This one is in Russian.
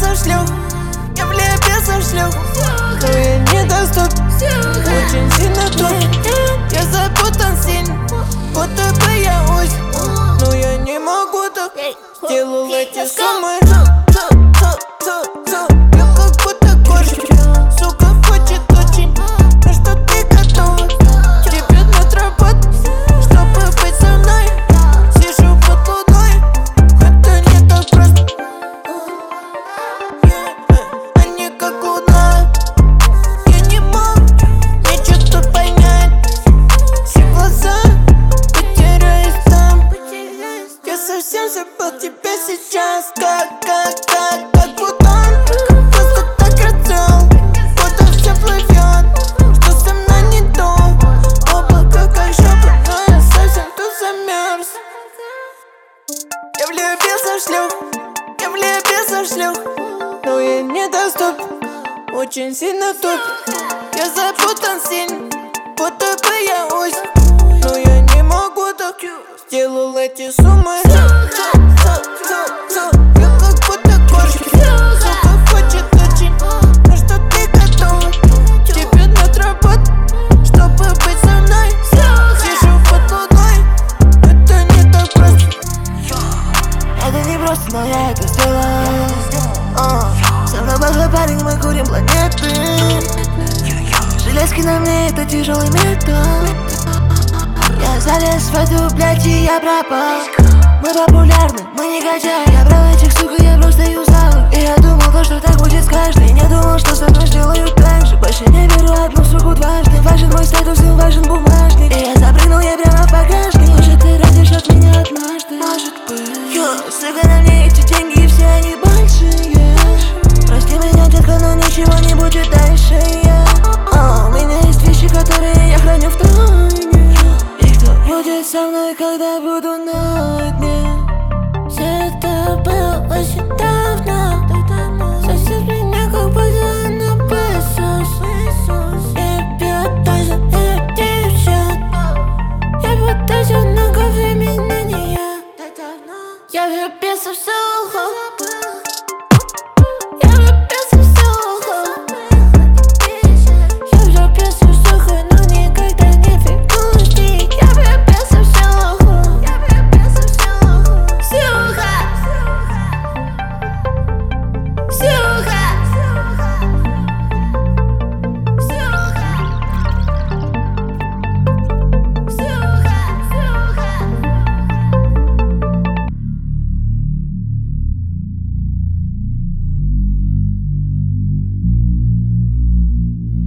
влюбился в шлюх, я влюбился в шлюх, но я недоступен, очень сильно тут. Я запутан сильно, будто бы я ось, но я не могу так. Делал эти суммы, я как будто кошка, сука хочет очень, на что ты готова? Тебе надо работать, чтобы быть со мной. Сижу под луной, это не так просто. Они как луна, я не мог ничего тут понять. Все глаза потеряюсь там. Я совсем забыл тебя сейчас, как будто он просто так хотел, будто все плывет, что со мной не то. Облако как жопа, но я совсем тут замерз. Я влюбился в шлюх, я влюбился в шлюх, но я недоступен, очень сильно туп. Я запутан сильно, будто бы я ось, но я не могу так. Сделал эти суммы, я как будто кошка, сука хочет очень, на что ты готова? Тебе надо работать, чтобы быть со мной. Сижу под луной, это не так просто. Это не просто, но я это сделал. Со мной плохой парень, мы курим планеты. Железки на мне, это тяжелый металл. Я залез в эту, блядь, и я пропал. Мы популярны, мы не качаем. Я брал этих, сука, я брал